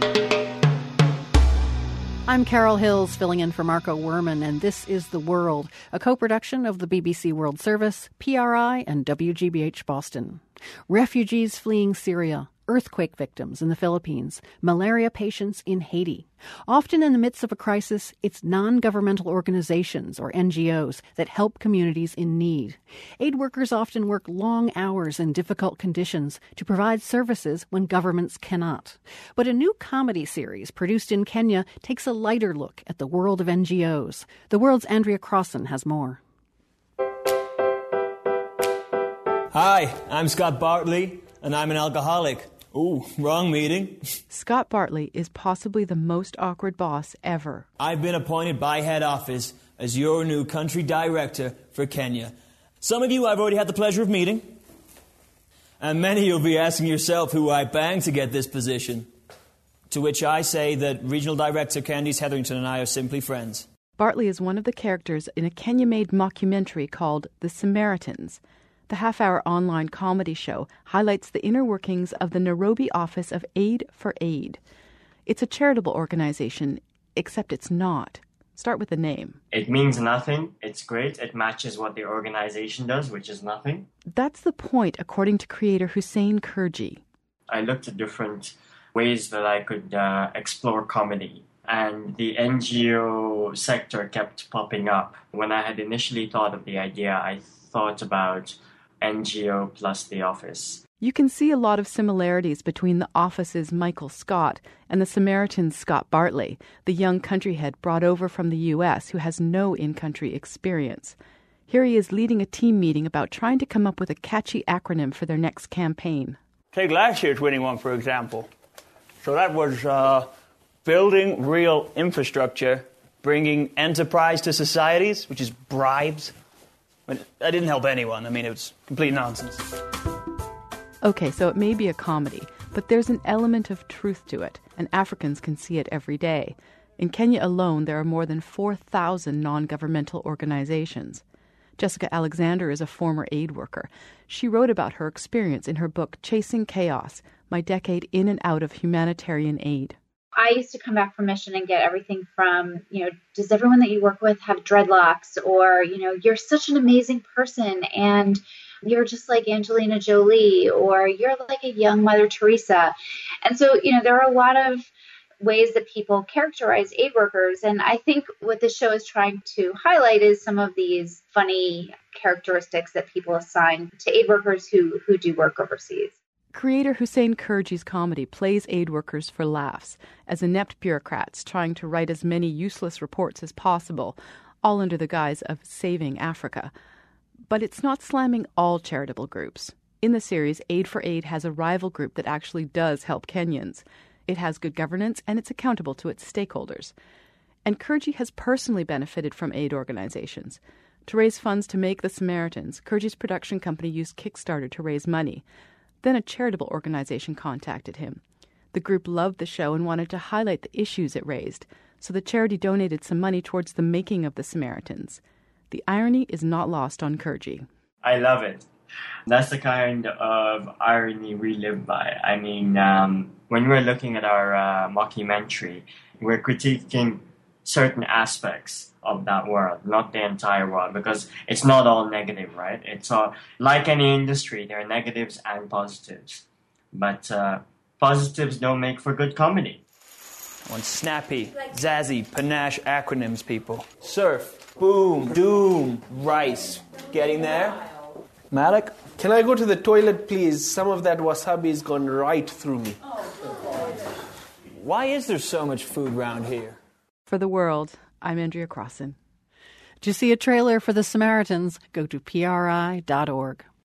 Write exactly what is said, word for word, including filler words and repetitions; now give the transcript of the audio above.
I'm Carol Hills, filling in for Marco Werman, and this is The World, a co-production of the B B C World Service, P R I, and W G B H Boston. Refugees fleeing Syria, earthquake victims in the Philippines, malaria patients in Haiti. Often in the midst of a crisis, it's non-governmental organizations, or N G Os, that help communities in need. Aid workers often work long hours in difficult conditions to provide services when governments cannot. But a new comedy series produced in Kenya takes a lighter look at the world of N G Os. The World's Andrea Crossan has more. Hi, I'm Scott Bartley, and I'm an alcoholic. Ooh, wrong meeting. Scott Bartley is possibly the most awkward boss ever. I've been appointed by head office as your new country director for Kenya. Some of you I've already had the pleasure of meeting, and many you'll be asking yourself who I banged to get this position. To which I say that Regional Director Candice Hetherington and I are simply friends. Bartley is one of the characters in a Kenya-made mockumentary called The Samaritans. The half-hour online comedy show highlights the inner workings of the Nairobi office of Aid for Aid. It's a charitable organization, except it's not. Start with the name. It means nothing. It's great. It matches what the organization does, which is nothing. That's the point, according to creator Hussein Kurji. I looked at different ways that I could uh, explore comedy, and the N G O sector kept popping up. When I had initially thought of the idea, I thought about N G O plus The Office. You can see a lot of similarities between The Office's Michael Scott and the Samaritans' Scott Bartley, the young country head brought over from the U S who has no in-country experience. Here he is leading a team meeting about trying to come up with a catchy acronym for their next campaign. Take last year's winning one, for example. So that was uh, building real infrastructure, bringing enterprise to societies, which is bribes. I mean, that didn't help anyone. I mean, it was complete nonsense. Okay, so it may be a comedy, but there's an element of truth to it, and Africans can see it every day. In Kenya alone, there are more than four thousand non-governmental organizations. Jessica Alexander is a former aid worker. She wrote about her experience in her book, Chasing Chaos, My Decade in and Out of Humanitarian Aid. I used to come back from mission and get everything from, you know, does everyone that you work with have dreadlocks? Or, you know, you're such an amazing person and you're just like Angelina Jolie, or you're like a young Mother Teresa. And so, you know, there are a lot of ways that people characterize aid workers. And I think what this show is trying to highlight is some of these funny characteristics that people assign to aid workers who, who do work overseas. Creator Hussein Kurji's comedy plays aid workers for laughs as inept bureaucrats trying to write as many useless reports as possible, all under the guise of saving Africa. But it's not slamming all charitable groups. In the series, Aid for Aid has a rival group that actually does help Kenyans. It has good governance and it's accountable to its stakeholders. And Kurji has personally benefited from aid organizations. To raise funds to make The Samaritans, Kurji's production company used Kickstarter to raise money. Then a charitable organization contacted him. The group loved the show and wanted to highlight the issues it raised, so the charity donated some money towards the making of The Samaritans. The irony is not lost on Kurji. I love it. That's the kind of irony we live by. I mean, um, when we're looking at our uh, mockumentary, we're critiquing certain aspects of that world, not the entire world, because it's not all negative, right? It's all, like any industry, there are negatives and positives. But uh, positives don't make for good comedy. I want snappy, zazzy, panache acronyms, people. Surf, boom, doom, rice. Getting there? Malik? Can I go to the toilet, please? Some of that wasabi's gone right through me. Why is there so much food round here? For The World, I'm Andrea Crossan. To see a trailer for The Samaritans, go to P R I dot org.